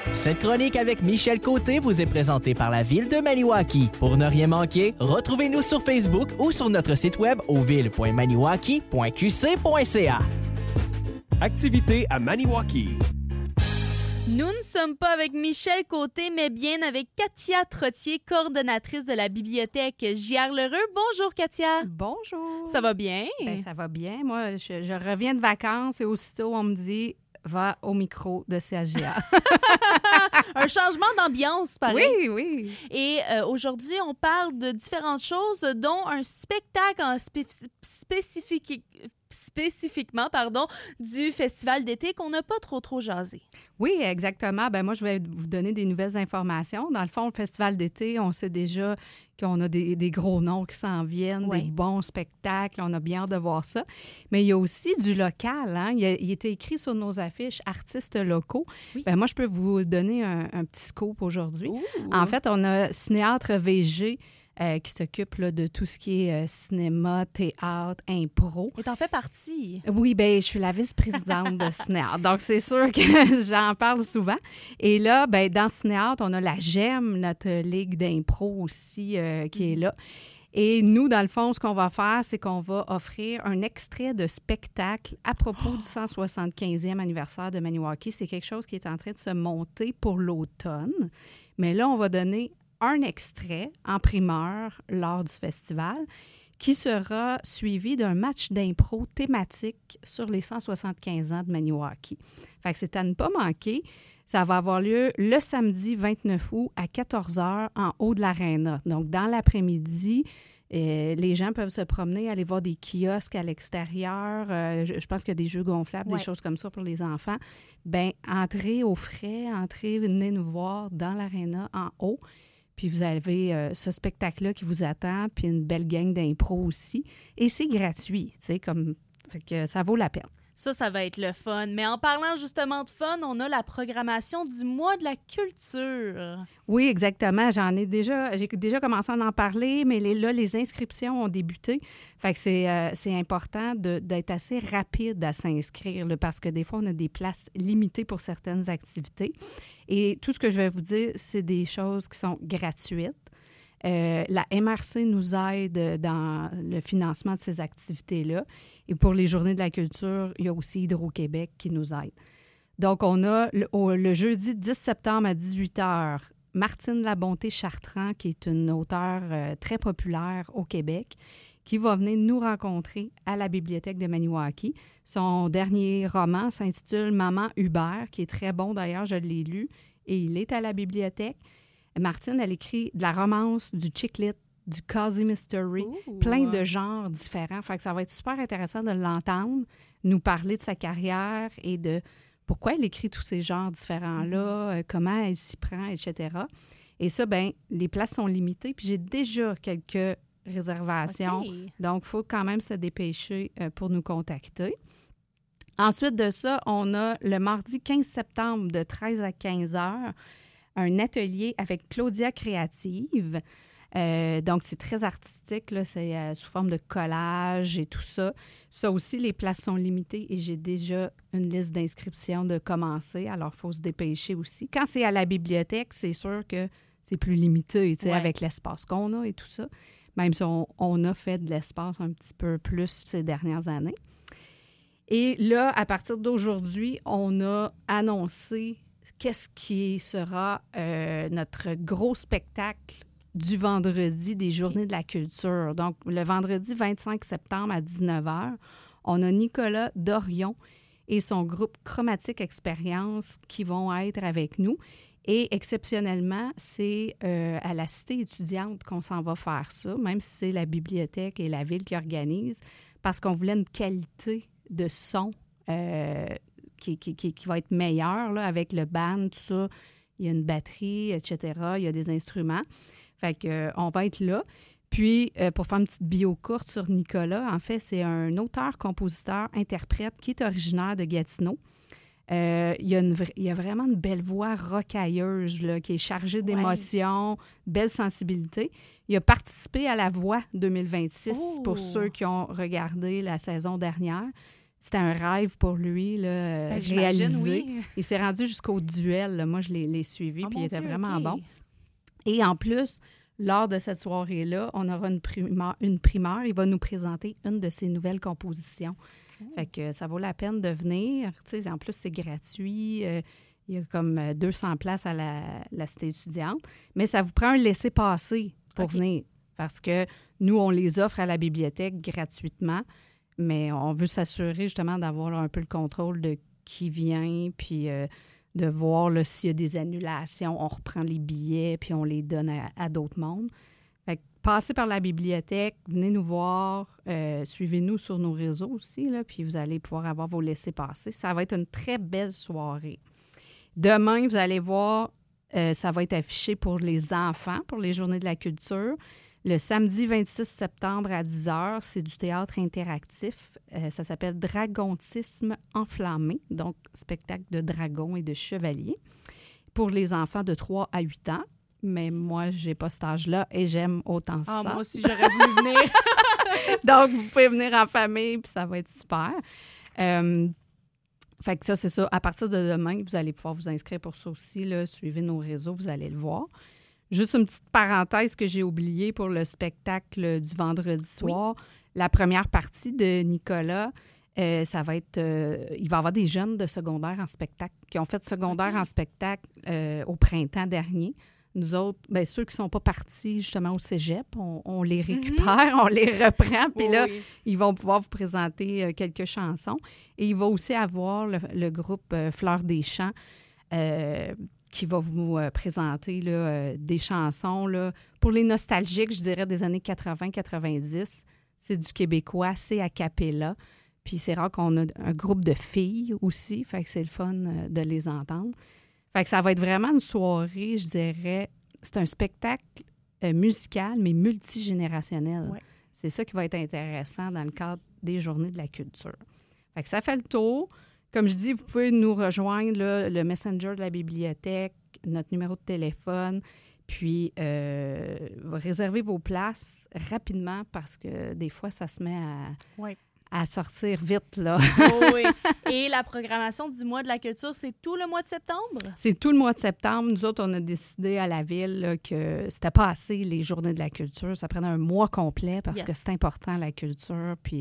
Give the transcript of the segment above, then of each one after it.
Cette chronique avec Michel Côté vous est présentée par la Ville de Maniwaki. Pour ne rien manquer, retrouvez-nous sur Facebook ou sur notre site web au ville.maniwaki.qc.ca. Activité à Maniwaki. Nous ne sommes pas avec Michel Côté, mais bien avec Katia Trottier, coordonnatrice de la bibliothèque J.R. Lheureux. Bonjour, Katia. Bonjour. Ça va bien? Ben, ça va bien. Moi, je reviens de vacances et aussitôt, on me dit « va au micro de CHGA ». Un changement d'ambiance, pareil. Oui, oui. Et aujourd'hui, on parle de différentes choses, dont un spectacle spécifiquement du festival d'été qu'on n'a pas trop jasé. Oui, exactement. Ben moi, je vais vous donner des nouvelles informations. Dans le fond, le festival d'été, on sait déjà qu'on a des gros noms qui s'en viennent, oui. Des bons spectacles. On a bien hâte de voir ça. Mais il y a aussi du local. Hein? Il était écrit sur nos affiches « Artistes locaux oui. ». Ben moi, je peux vous donner un petit scoop aujourd'hui. Ouh. En fait, on a Cinéâtre VG qui s'occupe là, de tout ce qui est cinéma, théâtre, impro. Et t'en fais partie. Oui, bien, je suis la vice-présidente de Cinéâtre. Donc, c'est sûr que j'en parle souvent. Et là, bien, dans Cinéâtre, on a la GEM, notre ligue d'impro aussi, qui est là. Et nous, dans le fond, ce qu'on va faire, c'est qu'on va offrir un extrait de spectacle à propos du 175e anniversaire de Maniwaki. C'est quelque chose qui est en train de se monter pour l'automne. Mais là, on va donner un extrait en primeur lors du festival qui sera suivi d'un match d'impro thématique sur les 175 ans de Maniwaki. Fait que c'est à ne pas manquer. Ça va avoir lieu le samedi 29 août à 14h en haut de l'Arena. Donc, dans l'après-midi, les gens peuvent se promener, aller voir des kiosques à l'extérieur. Je pense qu'il y a des jeux gonflables, ouais. Des choses comme ça pour les enfants. Bien, entrez au frais, venez nous voir dans l'Arena en haut. Puis vous avez ce spectacle-là qui vous attend, puis une belle gang d'impro aussi. Et c'est gratuit, tu sais, fait que ça vaut la peine. Ça va être le fun. Mais en parlant justement de fun, on a la programmation du mois de la culture. Oui, exactement. J'ai déjà commencé à en parler, mais là, les inscriptions ont débuté. Fait que c'est important d'être assez rapide à s'inscrire, là, parce que des fois, on a des places limitées pour certaines activités. Et tout ce que je vais vous dire, c'est des choses qui sont gratuites. La MRC nous aide dans le financement de ces activités-là. Et pour les Journées de la culture, il y a aussi Hydro-Québec qui nous aide. Donc, on a le jeudi 10 septembre à 18h, Martine Labonté-Chartrand, qui est une auteure très populaire au Québec, qui va venir nous rencontrer à la bibliothèque de Maniwaki. Son dernier roman s'intitule « Maman Hubert », qui est très bon d'ailleurs, je l'ai lu, et il est à la bibliothèque. Martine, elle écrit de la romance, du chick lit, du cozy mystery, plein de genres différents. Fait que ça va être super intéressant de l'entendre, nous parler de sa carrière et de pourquoi elle écrit tous ces genres différents-là, comment elle s'y prend, etc. Et ça, bien, les places sont limitées, puis j'ai déjà quelques réservations. Okay. Donc, il faut quand même se dépêcher pour nous contacter. Ensuite de ça, on a le mardi 15 septembre de 13 à 15 heures, un atelier avec Claudia Créative. Donc, c'est très artistique, là, c'est sous forme de collage et tout ça. Ça aussi, les places sont limitées et j'ai déjà une liste d'inscriptions de commencer. Alors, il faut se dépêcher aussi. Quand c'est à la bibliothèque, c'est sûr que c'est plus limité, tu sais, avec l'espace qu'on a et tout ça. Même si on a fait de l'espace un petit peu plus ces dernières années. Et là, à partir d'aujourd'hui, on a annoncé qu'est-ce qui sera notre gros spectacle du vendredi des Journées de la culture. Donc, le vendredi 25 septembre à 19h, on a Nicolas Dorion et son groupe Chromatique Expérience qui vont être avec nous. Et exceptionnellement, c'est à la cité étudiante qu'on s'en va faire ça, même si c'est la bibliothèque et la ville qui organisent, parce qu'on voulait une qualité de son qui va être meilleure, là, avec le band, tout ça. Il y a une batterie, etc. Il y a des instruments. Fait qu'on va être là. Puis, pour faire une petite bio courte sur Nicolas, en fait, c'est un auteur, compositeur, interprète qui est originaire de Gatineau. Il y a vraiment une belle voix rocailleuse là, qui est chargée d'émotions, belle sensibilité. Il a participé à La Voix 2026 pour ceux qui ont regardé la saison dernière. c'était un rêve pour lui, là, réalisé. Oui. Il s'est rendu jusqu'au duel. Là. Moi, je l'ai suivi, puis il était vraiment bon. Et en plus, lors de cette soirée-là, on aura une primeur. Il va nous présenter une de ses nouvelles compositions. Fait que ça vaut la peine de venir. Tu sais, en plus, c'est gratuit. Il y a comme 200 places à la cité étudiante. Mais ça vous prend un laissez-passer pour venir. Parce que nous, on les offre à la bibliothèque gratuitement. Mais on veut s'assurer justement d'avoir un peu le contrôle de qui vient, puis de voir là, s'il y a des annulations. On reprend les billets, puis on les donne à d'autres mondes. Fait que passez par la bibliothèque, venez nous voir, suivez-nous sur nos réseaux aussi, là, puis vous allez pouvoir avoir vos laissez-passer. Ça va être une très belle soirée. Demain, vous allez voir, ça va être affiché pour les enfants, pour les Journées de la culture. Le samedi 26 septembre à 10h, c'est du théâtre interactif. Ça s'appelle Dragontisme enflammé, donc spectacle de dragons et de chevaliers pour les enfants de 3 à 8 ans. Mais moi, je n'ai pas cet âge-là et j'aime autant ça. Moi aussi, j'aurais voulu venir. Donc, vous pouvez venir en famille puis ça va être super. Fait que ça, c'est ça. À partir de demain, vous allez pouvoir vous inscrire pour ça aussi. Là. Suivez nos réseaux, vous allez le voir. Juste une petite parenthèse que j'ai oubliée pour le spectacle du vendredi soir. Oui. La première partie de Nicolas, ça va être... il va y avoir des jeunes de secondaire en spectacle qui ont fait secondaire en spectacle au printemps dernier. Nous autres, bien, ceux qui ne sont pas partis justement au cégep, on les récupère, on les reprend, puis là, ils vont pouvoir vous présenter quelques chansons. Et il va aussi avoir le groupe Fleurs des Champs qui va vous présenter là, des chansons. Là, pour les nostalgiques, je dirais, des années 80-90. C'est du québécois, c'est a cappella. Puis c'est rare qu'on a un groupe de filles aussi, fait que c'est le fun de les entendre. Fait que ça va être vraiment une soirée, je dirais, c'est un spectacle musical, mais multigénérationnel. Ouais. C'est ça qui va être intéressant dans le cadre des Journées de la culture. Fait que ça fait le tour. Comme je dis, vous pouvez nous rejoindre, là, le Messenger de la bibliothèque, notre numéro de téléphone, puis réservez vos places rapidement parce que des fois, ça se met à sortir vite, là. Oui. Et la programmation du mois de la culture, c'est tout le mois de septembre? C'est tout le mois de septembre. Nous autres, on a décidé à la ville là, que c'était pas assez les Journées de la culture. Ça prenait un mois complet parce que c'est important, la culture, puis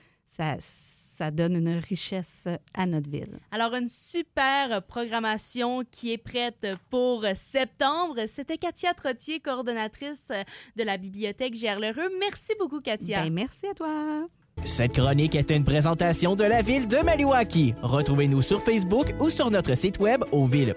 ça donne une richesse à notre ville. Alors, une super programmation qui est prête pour septembre. C'était Katia Trottier, coordonnatrice de la bibliothèque Giard-Lheureux. Merci beaucoup, Katia. Bien, merci à toi. Cette chronique est une présentation de la ville de Maniwaki. Retrouvez-nous sur Facebook ou sur notre site web au ville.qc.ca.